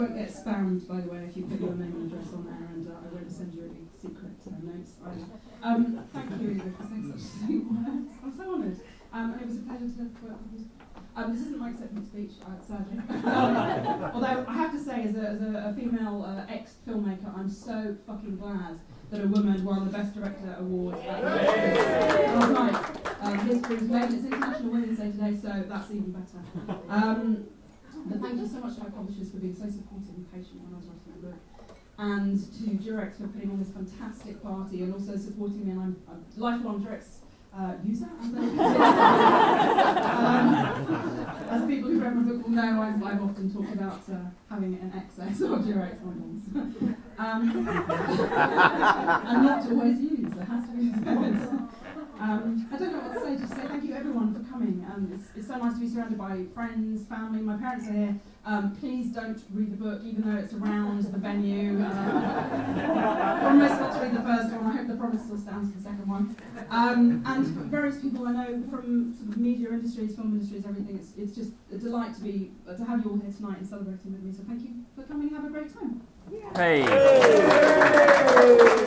Won't get spammed, by the way, if you put your name and address on there, and I won't send you any secret notes either. Thank you, Eva, for saying such sweet words. I'm so honoured. It was a pleasure to work with you. This isn't my acceptance speech, sadly. Although I have to say, as a female ex-filmmaker, I'm so fucking glad that a woman won the Best Director award last night. History's made. It's International Women's Day today, so that's even better. But thank you so much to our publishers for being so supportive and patient when I was writing the book, and to Durex for putting on this fantastic party and also supporting me. And I'm a lifelong Durex user, as people who've read my book will know, I've often talked about having an excess of Durex models. And not to always use, there has to be this. I don't know what to say, just say thank you everyone for coming. It's so nice to be surrounded by friends, family. My parents are here. Please don't read the book, even though it's around the venue. Promise not to read the first one. I hope the promise still stands for the second one. And various people I know from sort of media industries, film industries, everything. It's just a delight to have you all here tonight and celebrating with me. So thank you for coming. Have a great time. Hey.